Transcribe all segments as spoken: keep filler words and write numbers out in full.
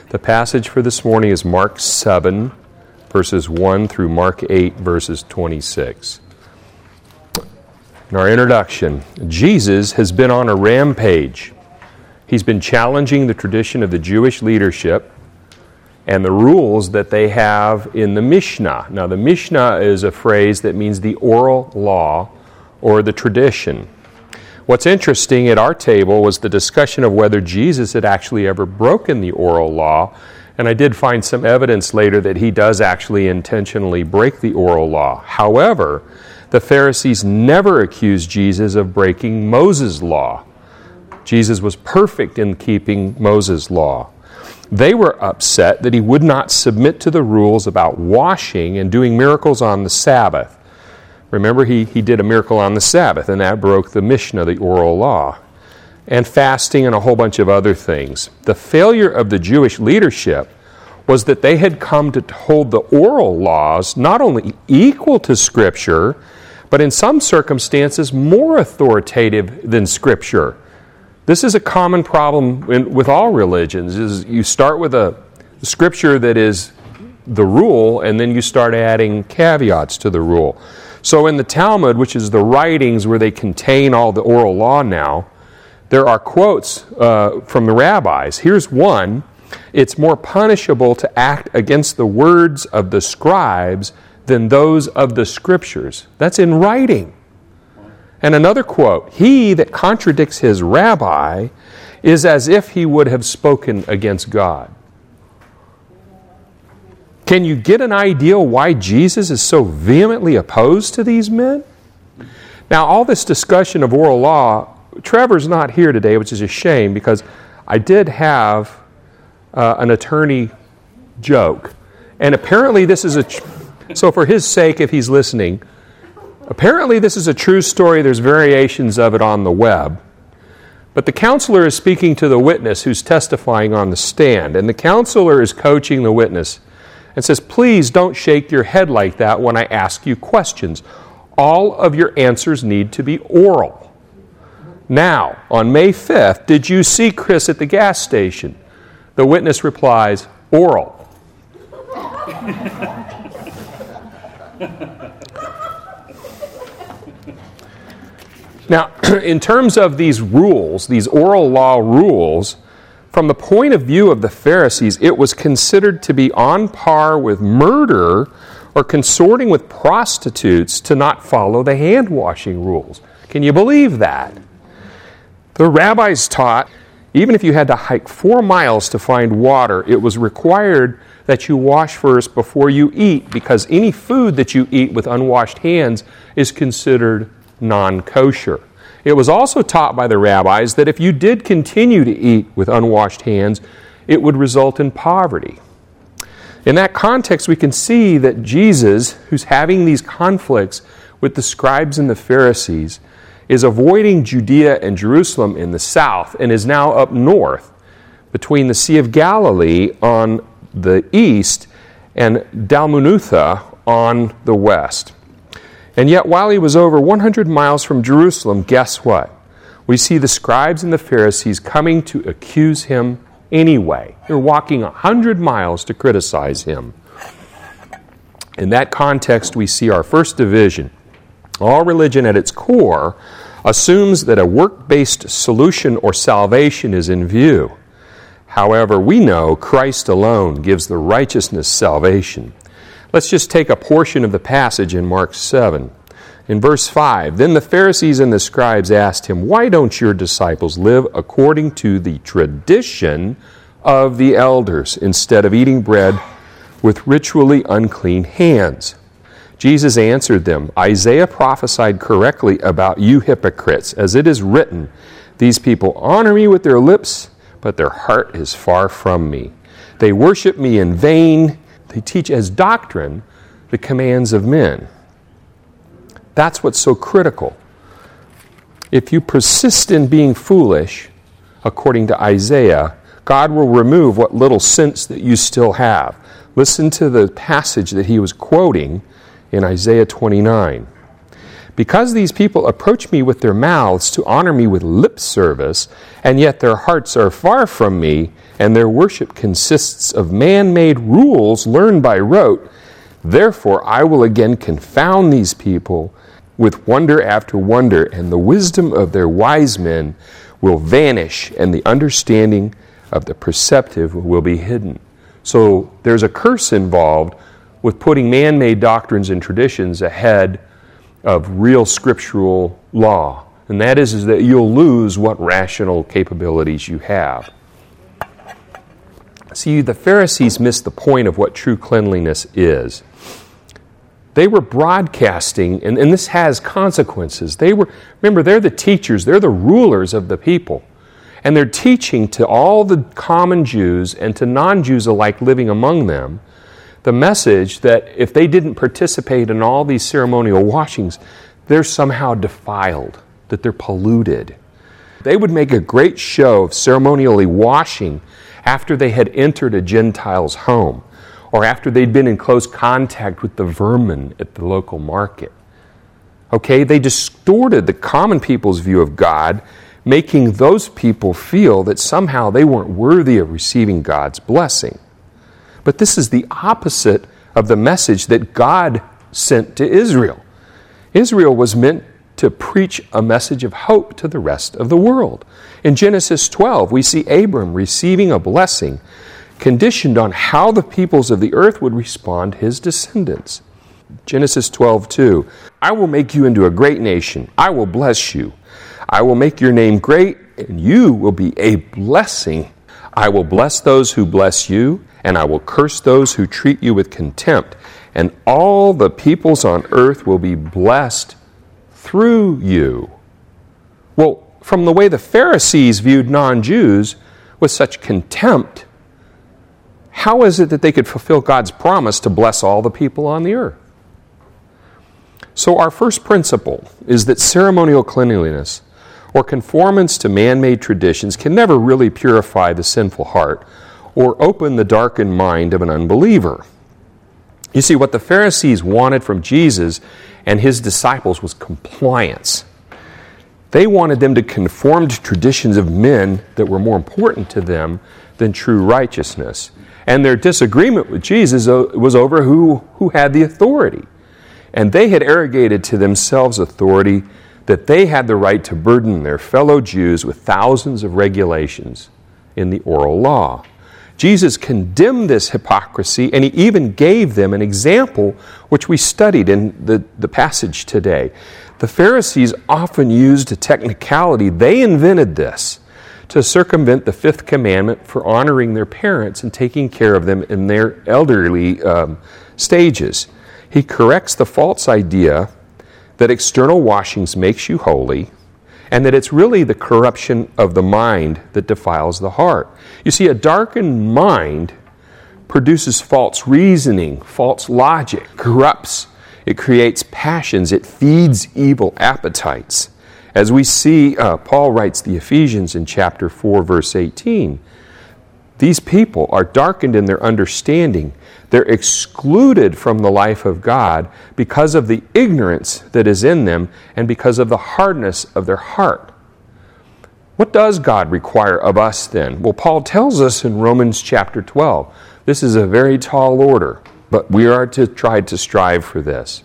The passage for this morning is Mark seven, verses one through Mark eight, verses twenty-six. In our introduction, Jesus has been on a rampage. He's been challenging the tradition of the Jewish leadership and the rules that they have in the Mishnah. Now, the Mishnah is a phrase that means the oral law or the tradition. What's interesting at our table was the discussion of whether Jesus had actually ever broken the oral law, and I did find some evidence later that he does actually intentionally break the oral law. However, the Pharisees never accused Jesus of breaking Moses' law. Jesus was perfect in keeping Moses' law. They were upset that he would not submit to the rules about washing and doing miracles on the Sabbath. Remember, he, he did a miracle on the Sabbath, and that broke the Mishnah, the oral law, and fasting and a whole bunch of other things. The failure of the Jewish leadership was that they had come to hold the oral laws not only equal to Scripture, but in some circumstances more authoritative than Scripture. This is a common problem in, with all religions, is you start with a Scripture that is the rule, and then you start adding caveats to the rule. So in the Talmud, which is the writings where they contain all the oral law now, there are quotes uh, from the rabbis. Here's one. It's more punishable to act against the words of the scribes than those of the Scriptures. That's in writing. And another quote, he that contradicts his rabbi is as if he would have spoken against God. Can you get an idea why Jesus is so vehemently opposed to these men? Now, all this discussion of oral law, Trevor's not here today, which is a shame, because I did have uh, an attorney joke. And apparently this is a... Tr- so for his sake, if he's listening, apparently this is a true story. There's variations of it on the web. But the counselor is speaking to the witness who's testifying on the stand. And the counselor is coaching the witness and says, please don't shake your head like that when I ask you questions. All of your answers need to be oral. Now, on May fifth, did you see Chris at the gas station? The witness replies, oral. Now, in terms of these rules, these oral law rules, from the point of view of the Pharisees, it was considered to be on par with murder or consorting with prostitutes to not follow the hand-washing rules. Can you believe that? The rabbis taught, even if you had to hike four miles to find water, it was required that you wash first before you eat, because any food that you eat with unwashed hands is considered non-kosher. It was also taught by the rabbis that if you did continue to eat with unwashed hands, it would result in poverty. In that context, we can see that Jesus, who's having these conflicts with the scribes and the Pharisees, is avoiding Judea and Jerusalem in the south and is now up north between the Sea of Galilee on the east and Dalmanutha on the west. And yet, while he was over one hundred miles from Jerusalem, guess what? We see the scribes and the Pharisees coming to accuse him anyway. They're walking one hundred miles to criticize him. In that context, we see our first division. All religion at its core assumes that a work-based solution or salvation is in view. However, we know Christ alone gives the righteousness salvation. Let's just take a portion of the passage in Mark seven. In verse five, then the Pharisees and the scribes asked him, why don't your disciples live according to the tradition of the elders instead of eating bread with ritually unclean hands? Jesus answered them, Isaiah prophesied correctly about you hypocrites, as it is written, these people honor me with their lips, but their heart is far from me. They worship me in vain. They teach as doctrine the commands of men. That's what's so critical. If you persist in being foolish, according to Isaiah, God will remove what little sense that you still have. Listen to the passage that he was quoting in Isaiah twenty-nine. Because these people approach me with their mouths to honor me with lip service, and yet their hearts are far from me, and their worship consists of man-made rules learned by rote, therefore I will again confound these people with wonder after wonder, and the wisdom of their wise men will vanish, and the understanding of the perceptive will be hidden. So there's a curse involved with putting man-made doctrines and traditions ahead of real scriptural law. And that is, is that you'll lose what rational capabilities you have. See, the Pharisees missed the point of what true cleanliness is. They were broadcasting, and, and this has consequences. They were, remember, they're the teachers, they're the rulers of the people. And they're teaching to all the common Jews and to non-Jews alike living among them the message that if they didn't participate in all these ceremonial washings, they're somehow defiled, that they're polluted. They would make a great show of ceremonially washing after they had entered a Gentile's home, or after they'd been in close contact with the vermin at the local market. Okay, they distorted the common people's view of God, making those people feel that somehow they weren't worthy of receiving God's blessing. But this is the opposite of the message that God sent to Israel. Israel was meant to preach a message of hope to the rest of the world. In Genesis twelve, we see Abram receiving a blessing conditioned on how the peoples of the earth would respond to his descendants. Genesis twelve two, I will make you into a great nation. I will bless you. I will make your name great, and you will be a blessing. I will bless those who bless you, and I will curse those who treat you with contempt. And all the peoples on earth will be blessed through you. Well, from the way the Pharisees viewed non-Jews with such contempt, how is it that they could fulfill God's promise to bless all the people on the earth? So our first principle is that ceremonial cleanliness or conformance to man-made traditions can never really purify the sinful heart or open the darkened mind of an unbeliever. You see, what the Pharisees wanted from Jesus and his disciples was compliance. They wanted them to conform to traditions of men that were more important to them than true righteousness. And their disagreement with Jesus was over who, who had the authority. And they had arrogated to themselves authority that they had the right to burden their fellow Jews with thousands of regulations in the oral law. Jesus condemned this hypocrisy, and he even gave them an example which we studied in the, the passage today. The Pharisees often used a technicality. They invented this to circumvent the fifth commandment for honoring their parents and taking care of them in their elderly um, stages. He corrects the false idea that external washings makes you holy, and that it's really the corruption of the mind that defiles the heart. You see, a darkened mind produces false reasoning, false logic, corrupts. It creates passions. It feeds evil appetites. As we see, uh, Paul writes the Ephesians in chapter four, verse eighteen. These people are darkened in their understanding. They're excluded from the life of God because of the ignorance that is in them and because of the hardness of their heart. What does God require of us then? Well, Paul tells us in Romans chapter twelve. This is a very tall order, but we are to try to strive for this.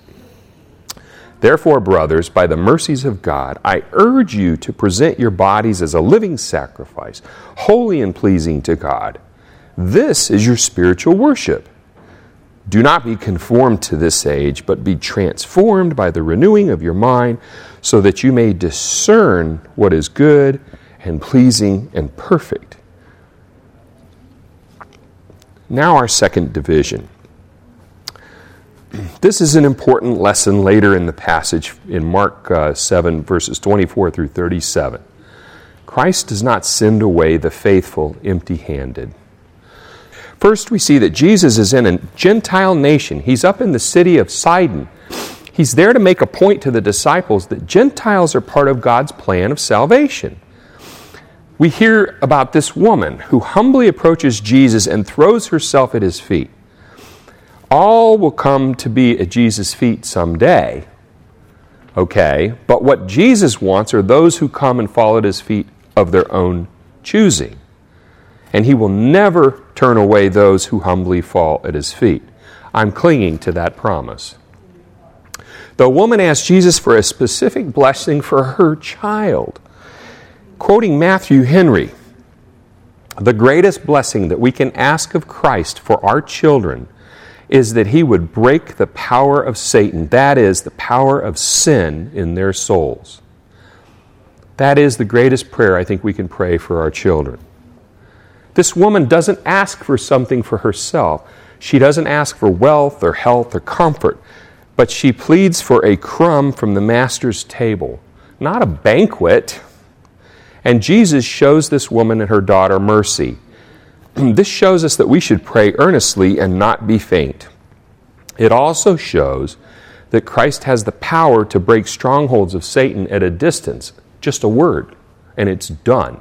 Therefore, brothers, by the mercies of God, I urge you to present your bodies as a living sacrifice, holy and pleasing to God. This is your spiritual worship. Do not be conformed to this age, but be transformed by the renewing of your mind, so that you may discern what is good and pleasing and perfect. Now our second division. This is an important lesson later in the passage in Mark uh, seven, verses twenty-four through thirty-seven. Christ does not send away the faithful empty-handed. First, we see that Jesus is in a Gentile nation. He's up in the city of Sidon. He's there to make a point to the disciples that Gentiles are part of God's plan of salvation. We hear about this woman who humbly approaches Jesus and throws herself at his feet. All will come to be at Jesus' feet someday, Okay, but what Jesus wants are those who come and fall at his feet of their own choosing. And he will never turn away those who humbly fall at his feet. I'm clinging to that promise. The woman asked Jesus for a specific blessing for her child. Quoting Matthew Henry, the greatest blessing that we can ask of Christ for our children is that he would break the power of Satan, that is, the power of sin in their souls. That is the greatest prayer I think we can pray for our children. This woman doesn't ask for something for herself. She doesn't ask for wealth or health or comfort, but she pleads for a crumb from the master's table, not a banquet. And Jesus shows this woman and her daughter mercy. This shows us that we should pray earnestly and not be faint. It also shows that Christ has the power to break strongholds of Satan at a distance. Just a word, and it's done.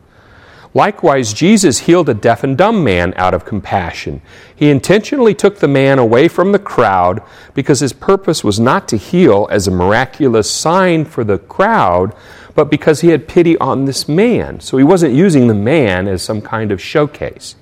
Likewise, Jesus healed a deaf and dumb man out of compassion. He intentionally took the man away from the crowd because his purpose was not to heal as a miraculous sign for the crowd, but because he had pity on this man. So he wasn't using the man as some kind of showcase.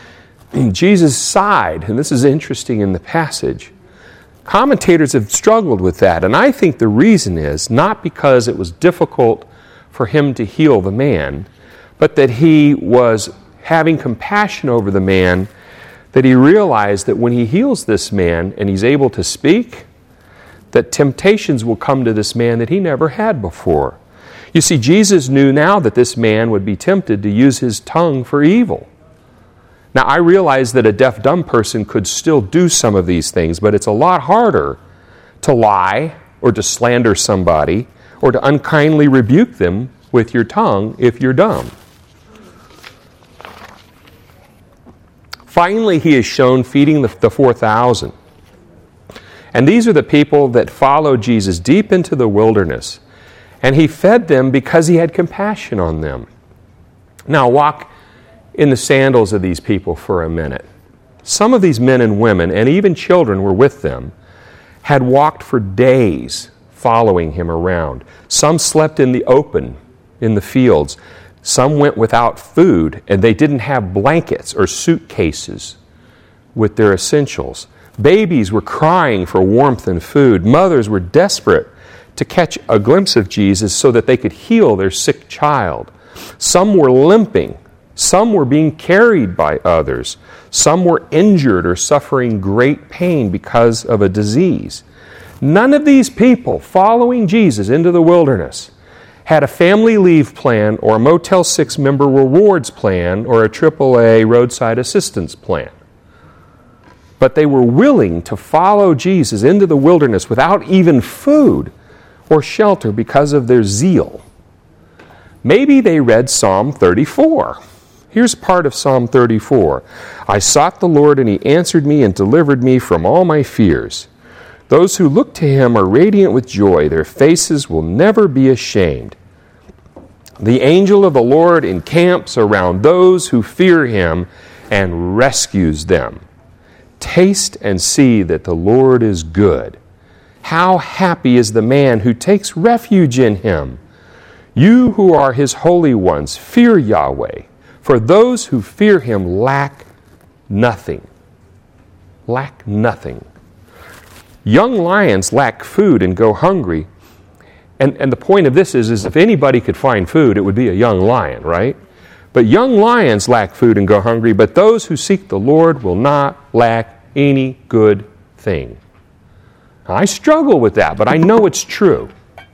Jesus sighed, and this is interesting in the passage. Commentators have struggled with that, and I think the reason is not because it was difficult for him to heal the man, but that he was having compassion over the man, that he realized that when he heals this man and he's able to speak, that temptations will come to this man that he never had before. You see, Jesus knew now that this man would be tempted to use his tongue for evil. Now, I realize that a deaf-dumb person could still do some of these things, but it's a lot harder to lie or to slander somebody or to unkindly rebuke them with your tongue if you're dumb. Finally, he is shown feeding the, the four thousand. And these are the people that followed Jesus deep into the wilderness. And he fed them because he had compassion on them. Now, walk in the sandals of these people for a minute. Some of these men and women, and even children were with them, had walked for days following him around. Some slept in the open, in the fields. Some went without food, and they didn't have blankets or suitcases with their essentials. Babies were crying for warmth and food. Mothers were desperate to catch a glimpse of Jesus so that they could heal their sick child. Some were limping. Some were being carried by others. Some were injured or suffering great pain because of a disease. None of these people following Jesus into the wilderness had a family leave plan or a Motel six member rewards plan or a triple A roadside assistance plan. But they were willing to follow Jesus into the wilderness without even food or shelter because of their zeal. Maybe they read Psalm thirty-four. Here's part of Psalm thirty-four. I sought the Lord, and he answered me and delivered me from all my fears. Those who look to him are radiant with joy. Their faces will never be ashamed. The angel of the Lord encamps around those who fear him and rescues them. Taste and see that the Lord is good. How happy is the man who takes refuge in him. You who are his holy ones, fear Yahweh. For those who fear him lack nothing. Lack nothing. Young lions lack food and go hungry. And, and the point of this is, is if anybody could find food, it would be a young lion, right? But young lions lack food and go hungry, but those who seek the Lord will not lack any good thing. I struggle with that, but I know it's true.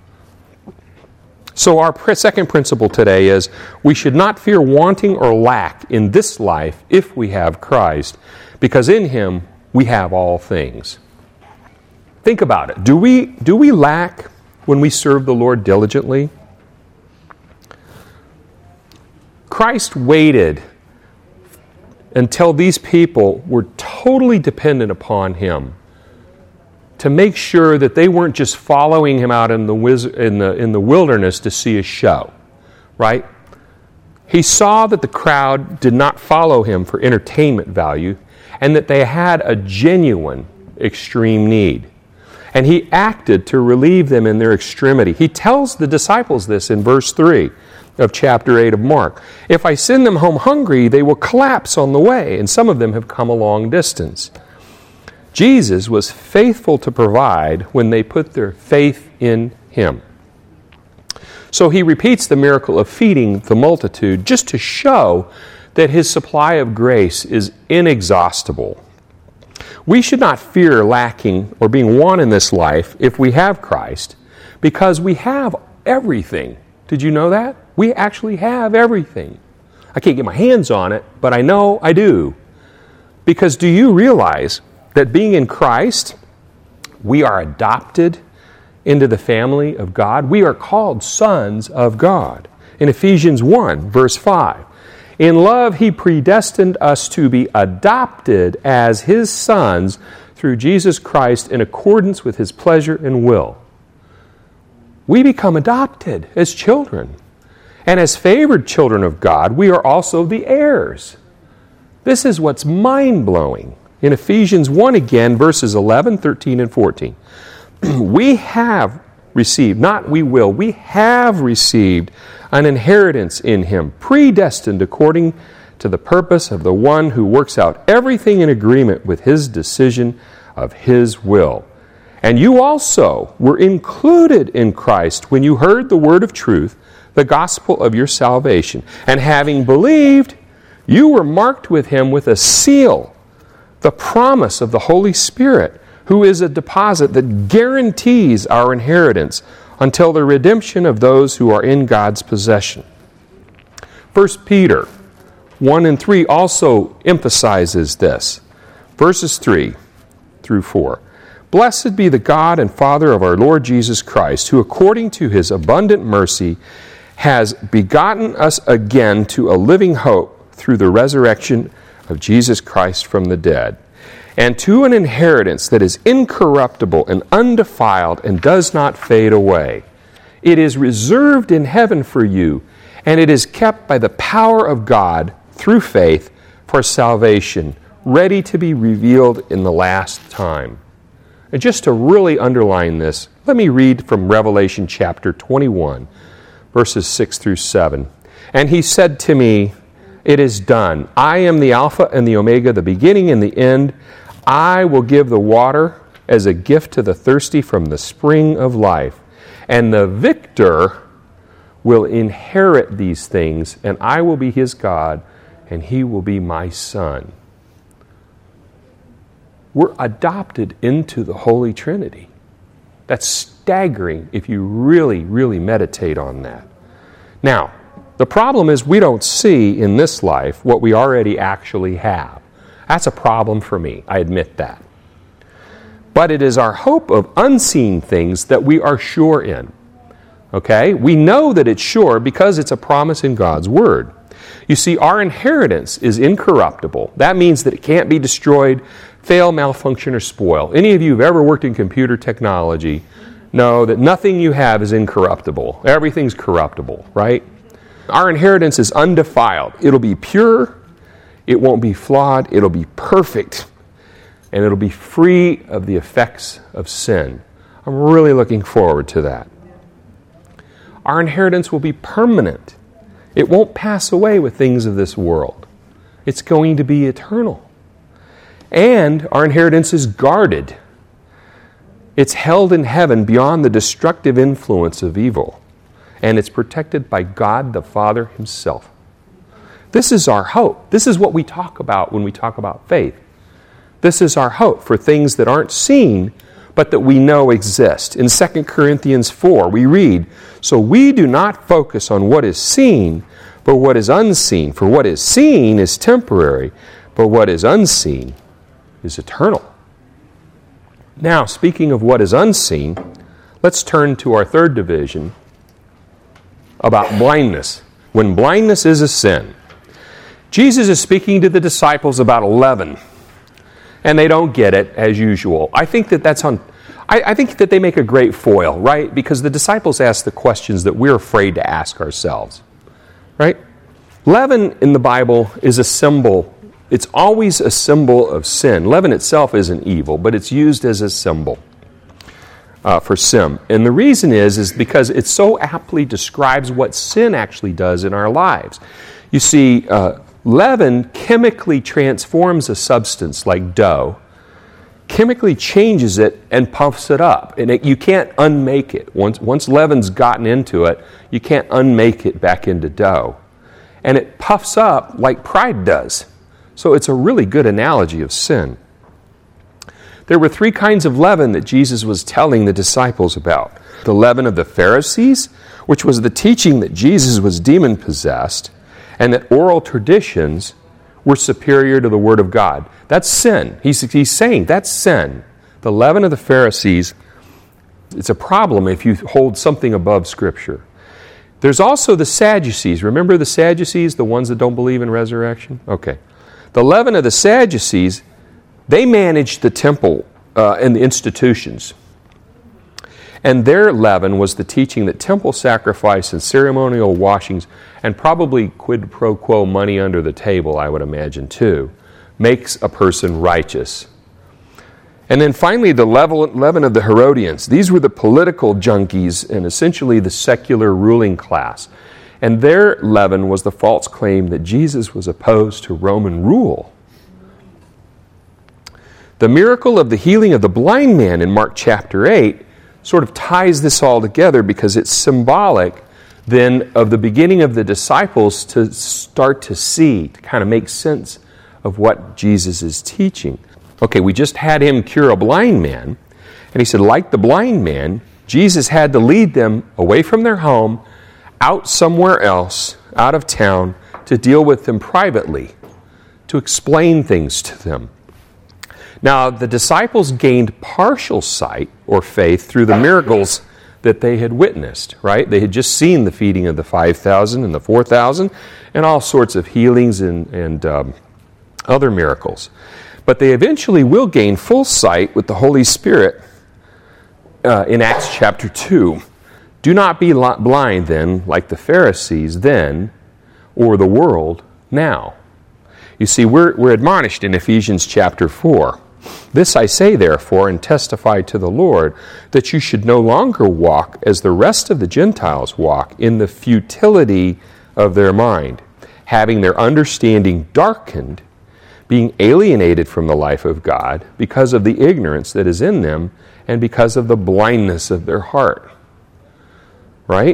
So our second principle today is we should not fear wanting or lack in this life if we have Christ, because in him we have all things. Think about it. Do we, do we lack when we serve the Lord diligently? Christ waited until these people were totally dependent upon him to make sure that they weren't just following him out in the, wiz- in the, in the wilderness to see a show, right? He saw that the crowd did not follow him for entertainment value and that they had a genuine extreme need. And he acted to relieve them in their extremity. He tells the disciples this in verse three of chapter eight of Mark. If I send them home hungry, they will collapse on the way, and some of them have come a long distance. Jesus was faithful to provide when they put their faith in him. So he repeats the miracle of feeding the multitude just to show that his supply of grace is inexhaustible. We should not fear lacking or being want in this life if we have Christ, because we have everything. Did you know that? We actually have everything. I can't get my hands on it, but I know I do. Because do you realize that being in Christ, we are adopted into the family of God? We are called sons of God. In Ephesians one, verse five, in love he predestined us to be adopted as his sons through Jesus Christ in accordance with his pleasure and will. We become adopted as children. And as favored children of God, we are also the heirs. This is what's mind-blowing. In Ephesians one again, verses eleven, thirteen, and fourteen. We have received, not we will, we have received an inheritance in him, predestined according to the purpose of the one who works out everything in agreement with his decision of his will. And you also were included in Christ when you heard the word of truth, the gospel of your salvation. And having believed, you were marked with him with a seal, the promise of the Holy Spirit, who is a deposit that guarantees our inheritance until the redemption of those who are in God's possession. First Peter one and three also emphasizes this. Verses three through four. Blessed be the God and Father of our Lord Jesus Christ, who according to his abundant mercy has begotten us again to a living hope through the resurrection of Jesus Christ from the dead, and to an inheritance that is incorruptible and undefiled and does not fade away. It is reserved in heaven for you, and it is kept by the power of God through faith for salvation, ready to be revealed in the last time. And just to really underline this, let me read from Revelation chapter twenty-one, verses six through seven. And he said to me, it is done. I am the Alpha and the Omega, the beginning and the end. I will give the water as a gift to the thirsty from the spring of life. And the victor will inherit these things, and I will be his God, and he will be my son. We're adopted into the Holy Trinity. That's staggering if you really, really meditate on that. Now, the problem is we don't see in this life what we already actually have. That's a problem for me, I admit that. But it is our hope of unseen things that we are sure in. Okay? We know that it's sure because it's a promise in God's Word. You see, our inheritance is incorruptible. That means that it can't be destroyed, fail, malfunction, or spoil. Any of you who've ever worked in computer technology know that nothing you have is incorruptible. Everything's corruptible, right? Our inheritance is undefiled. It'll be pure, it won't be flawed, it'll be perfect, and it'll be free of the effects of sin. I'm really looking forward to that. Our inheritance will be permanent. It won't pass away with things of this world. It's going to be eternal. And our inheritance is guarded. It's held in heaven beyond the destructive influence of evil. And it's protected by God the Father himself. This is our hope. This is what we talk about when we talk about faith. This is our hope for things that aren't seen, but that we know exist. In Second Corinthians four, we read, so we do not focus on what is seen, but what is unseen. For what is seen is temporary, but what is unseen is eternal. Now, speaking of what is unseen, let's turn to our third division about blindness. When blindness is a sin. Jesus is speaking to the disciples about leaven, and they don't get it as usual. I think that that's on. I, I think that they make a great foil, right? Because the disciples ask the questions that we're afraid to ask ourselves, right? Leaven in the Bible is a symbol. It's always a symbol of sin. Leaven itself isn't evil, but it's used as a symbol. uh, for sin. And the reason is, is because it so aptly describes what sin actually does in our lives. You see, uh, leaven chemically transforms a substance like dough, chemically changes it and puffs it up. And it, you can't unmake it. Once, once leaven's gotten into it, you can't unmake it back into dough. And it puffs up like pride does. So it's a really good analogy of sin. There were three kinds of leaven that Jesus was telling the disciples about. The leaven of the Pharisees, which was the teaching that Jesus was demon-possessed, and that oral traditions were superior to the Word of God. That's sin. He's, he's saying that's sin. The leaven of the Pharisees, it's a problem if you hold something above Scripture. There's also the Sadducees. Remember the Sadducees, the ones that don't believe in resurrection? Okay. The leaven of the Sadducees, they managed the temple uh, and the institutions. And their leaven was the teaching that temple sacrifice and ceremonial washings, and probably quid pro quo money under the table, I would imagine too, makes a person righteous. And then finally, the leaven of the Herodians. These were the political junkies and essentially the secular ruling class. And their leaven was the false claim that Jesus was opposed to Roman rule. The miracle of the healing of the blind man in Mark chapter eight sort of ties this all together because it's symbolic then of the beginning of the disciples to start to see, to kind of make sense of what Jesus is teaching. Okay, we just had him cure a blind man, and he said, like the blind man, Jesus had to lead them away from their home, out somewhere else, out of town, to deal with them privately, to explain things to them. Now, the disciples gained partial sight or faith through the miracles that they had witnessed, right? They had just seen the feeding of the five thousand and the four thousand and all sorts of healings and, and um, other miracles. But they eventually will gain full sight with the Holy Spirit uh, in Acts chapter two. Do not be blind then, like the Pharisees then, or the world now. You see, we're, we're admonished in Ephesians chapter four. This I say, therefore, and testify to the Lord, that you should no longer walk as the rest of the Gentiles walk, in the futility of their mind, having their understanding darkened, being alienated from the life of God because of the ignorance that is in them and because of the blindness of their heart. Right?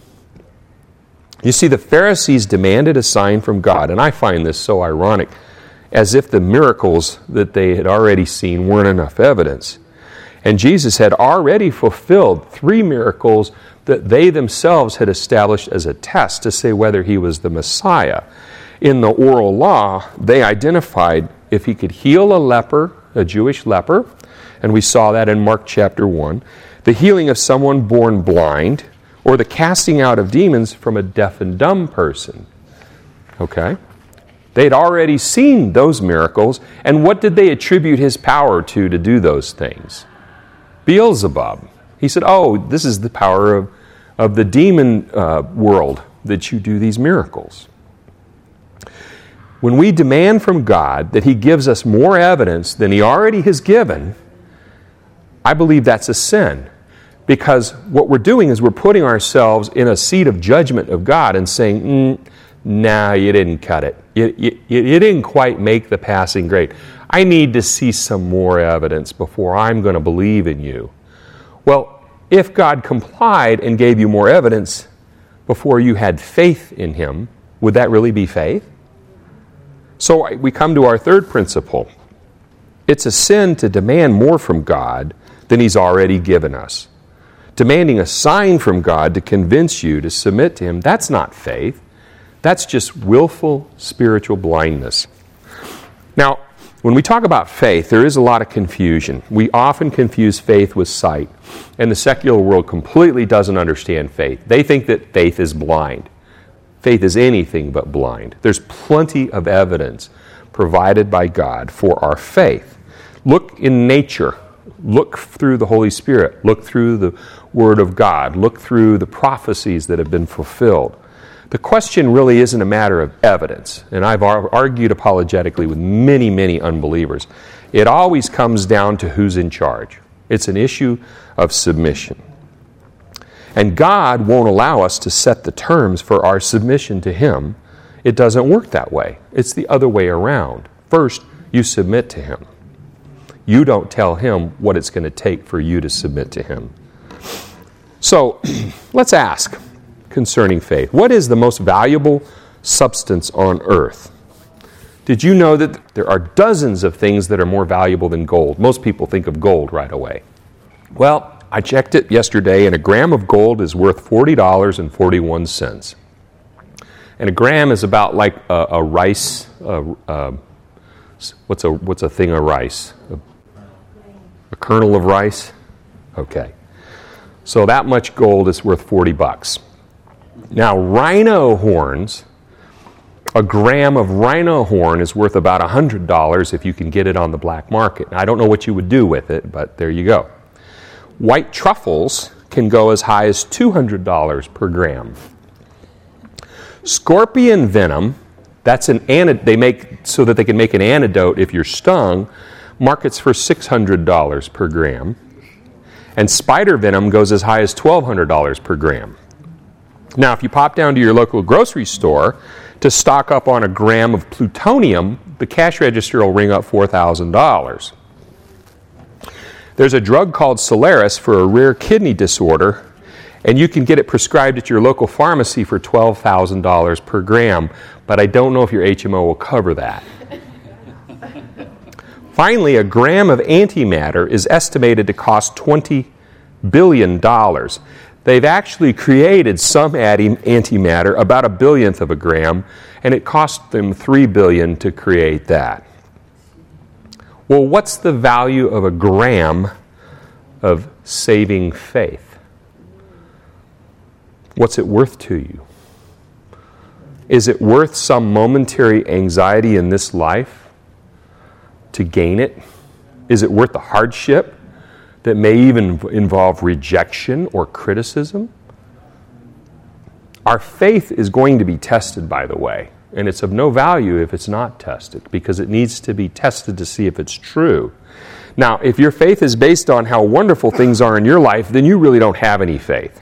You see, the Pharisees demanded a sign from God, and I find this so ironic, as if the miracles that they had already seen weren't enough evidence. And Jesus had already fulfilled three miracles that they themselves had established as a test to say whether he was the Messiah. In the oral law, they identified if he could heal a leper, a Jewish leper, and we saw that in Mark chapter one, the healing of someone born blind, or the casting out of demons from a deaf and dumb person. Okay? They'd already seen those miracles, and what did they attribute his power to to do those things? Beelzebub. He said, oh, this is the power of, of the demon uh, world that you do these miracles. When we demand from God that he gives us more evidence than he already has given, I believe that's a sin. Because what we're doing is we're putting ourselves in a seat of judgment of God and saying, mm, nah, you didn't cut it. You, you, you didn't quite make the passing grade. I need to see some more evidence before I'm going to believe in you. Well, if God complied and gave you more evidence before you had faith in him, would that really be faith? So we come to our third principle. It's a sin to demand more from God than he's already given us. Demanding a sign from God to convince you to submit to him, that's not faith. That's just willful spiritual blindness. Now, when we talk about faith, there is a lot of confusion. We often confuse faith with sight, and the secular world completely doesn't understand faith. They think that faith is blind. Faith is anything but blind. There's plenty of evidence provided by God for our faith. Look in nature. Look through the Holy Spirit. Look through the Word of God. Look through the prophecies that have been fulfilled. The question really isn't a matter of evidence, and I've argued apologetically with many, many unbelievers. It always comes down to who's in charge. It's an issue of submission. And God won't allow us to set the terms for our submission to Him. It doesn't work that way. It's the other way around. First, you submit to Him. You don't tell Him what it's going to take for you to submit to Him. So, let's ask concerning faith. What is the most valuable substance on earth? Did you know that there are dozens of things that are more valuable than gold? Most people think of gold right away. Well, I checked it yesterday, and a gram of gold is worth forty dollars and forty-one cents. And a gram is about like a, a rice, uh, uh, what's a what's a thing of rice? A, a kernel of rice? Okay. So that much gold is worth forty bucks. Now, rhino horns, a gram of rhino horn is worth about one hundred dollars if you can get it on the black market. Now, I don't know what you would do with it, but there you go. White truffles can go as high as two hundred dollars per gram. Scorpion venom, that's an antidote, they make so that they can make an antidote if you're stung, markets for six hundred dollars per gram. And spider venom goes as high as twelve hundred dollars per gram. Now, if you pop down to your local grocery store to stock up on a gram of plutonium, the cash register will ring up four thousand dollars. There's a drug called Solaris for a rare kidney disorder, and you can get it prescribed at your local pharmacy for twelve thousand dollars per gram, but I don't know if your H M O will cover that. Finally, a gram of antimatter is estimated to cost twenty billion dollars. They've actually created some antimatter, about a billionth of a gram, and it cost them three billion dollars to create that. Well, what's the value of a gram of saving faith? What's it worth to you? Is it worth some momentary anxiety in this life to gain it? Is it worth the hardship that may even involve rejection or criticism? Our faith is going to be tested, by the way. And it's of no value if it's not tested, because it needs to be tested to see if it's true. Now, if your faith is based on how wonderful things are in your life, then you really don't have any faith.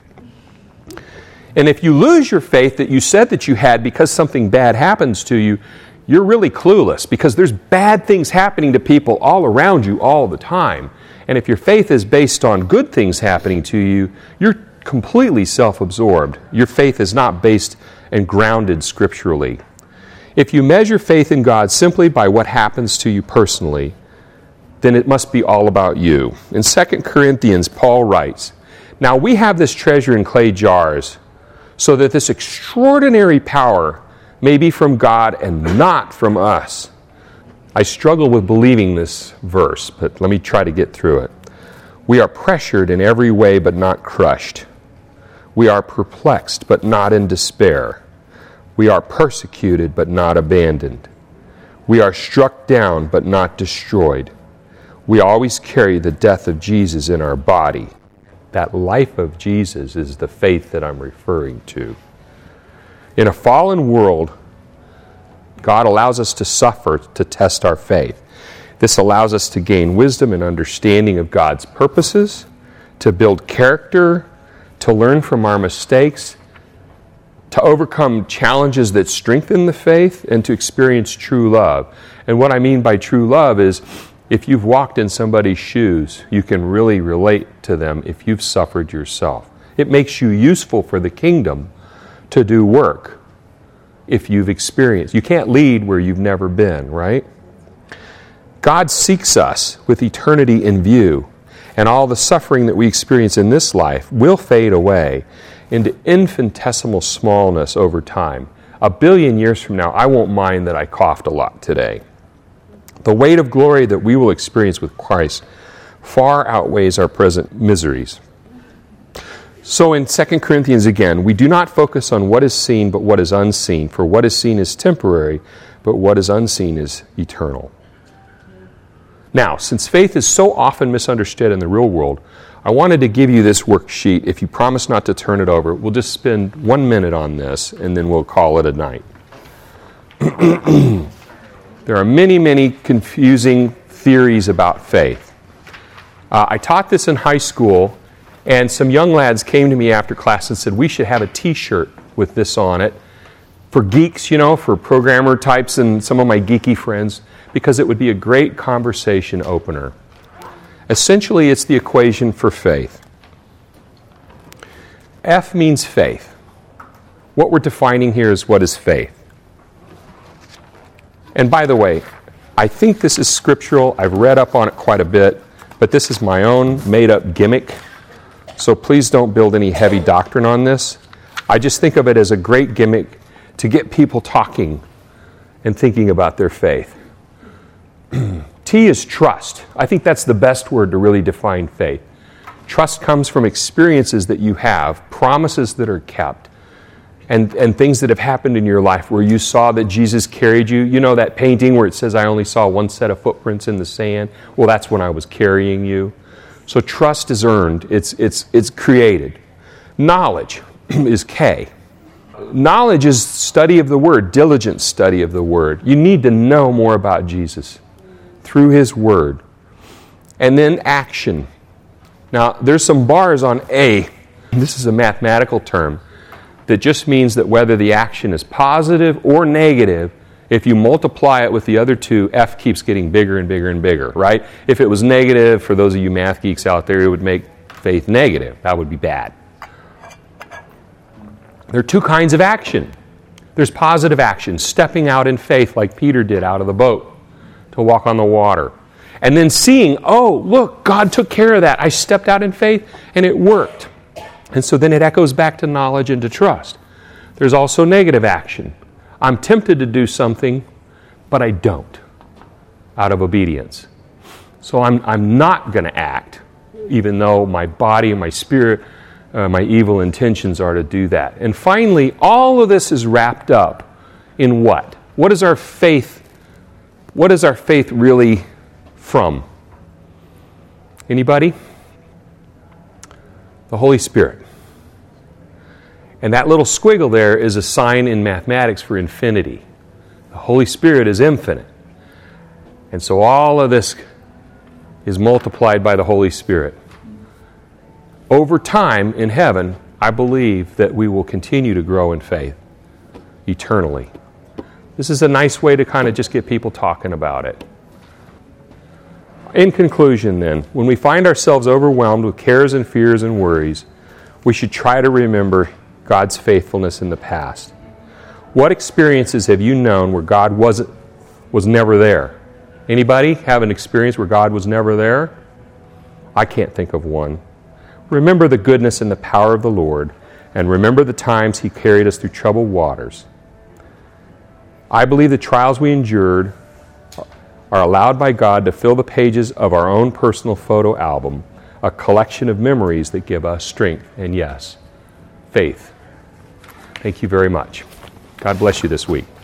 And if you lose your faith that you said that you had because something bad happens to you, you're really clueless, because there's bad things happening to people all around you all the time. And if your faith is based on good things happening to you, you're completely self-absorbed. Your faith is not based and grounded scripturally. If you measure faith in God simply by what happens to you personally, then it must be all about you. In Second Corinthians, Paul writes, "Now we have this treasure in clay jars, so that this extraordinary power may be from God and not from us." I struggle with believing this verse, but let me try to get through it. "We are pressured in every way but not crushed. We are perplexed but not in despair. We are persecuted but not abandoned. We are struck down but not destroyed. We always carry the death of Jesus in our body." That life of Jesus is the faith that I'm referring to. In a fallen world, God allows us to suffer to test our faith. This allows us to gain wisdom and understanding of God's purposes, to build character, to learn from our mistakes, to overcome challenges that strengthen the faith, and to experience true love. And what I mean by true love is, if you've walked in somebody's shoes, you can really relate to them if you've suffered yourself. It makes you useful for the kingdom to do work if you've experienced. You can't lead where you've never been, right? God seeks us with eternity in view, and all the suffering that we experience in this life will fade away into infinitesimal smallness over time. A billion years from now, I won't mind that I coughed a lot today. The weight of glory that we will experience with Christ far outweighs our present miseries. So in Second Corinthians again, we do not focus on what is seen but what is unseen, for what is seen is temporary, but what is unseen is eternal. Now, since faith is so often misunderstood in the real world, I wanted to give you this worksheet. If you promise not to turn it over, we'll just spend one minute on this, and then we'll call it a night. There are many, many confusing theories about faith. Uh, I taught this in high school, and some young lads came to me after class and said, we should have a t-shirt with this on it for geeks, you know, for programmer types and some of my geeky friends, because it would be a great conversation opener. Essentially, it's the equation for faith. F means faith. What we're defining here is what is faith. And by the way, I think this is scriptural. I've read up on it quite a bit, but this is my own made-up gimmick. So please don't build any heavy doctrine on this. I just think of it as a great gimmick to get people talking and thinking about their faith. T is trust. I think that's the best word to really define faith. Trust comes from experiences that you have, promises that are kept, and, and things that have happened in your life where you saw that Jesus carried you. You know that painting where it says, I only saw one set of footprints in the sand? Well, that's when I was carrying you. So trust is earned. It's, it's, it's created. Knowledge is K. Knowledge is study of the Word, diligent study of the Word. You need to know more about Jesus through His Word. And then action. Now, there's some bars on A. This is a mathematical term that just means that whether the action is positive or negative, if you multiply it with the other two, F keeps getting bigger and bigger and bigger, right? If it was negative, for those of you math geeks out there, it would make faith negative. That would be bad. There are two kinds of action. There's positive action, stepping out in faith like Peter did out of the boat to walk on the water. And then seeing, oh, look, God took care of that. I stepped out in faith and it worked. And so then it echoes back to knowledge and to trust. There's also negative action. I'm tempted to do something, but I don't, out of obedience. So I'm, I'm not going to act, even though my body and my spirit, uh, my evil intentions are to do that. And finally, all of this is wrapped up in what? What is our faith? What is our faith really from? Anybody? The Holy Spirit. And that little squiggle there is a sign in mathematics for infinity. The Holy Spirit is infinite. And so all of this is multiplied by the Holy Spirit. Over time in heaven, I believe that we will continue to grow in faith eternally. This is a nice way to kind of just get people talking about it. In conclusion then, when we find ourselves overwhelmed with cares and fears and worries, we should try to remember God's faithfulness in the past. What experiences have you known where God wasn't, was never there? Anybody have an experience where God was never there? I can't think of one. Remember the goodness and the power of the Lord, and remember the times He carried us through troubled waters. I believe the trials we endured are allowed by God to fill the pages of our own personal photo album, a collection of memories that give us strength and, yes, faith. Thank you very much. God bless you this week.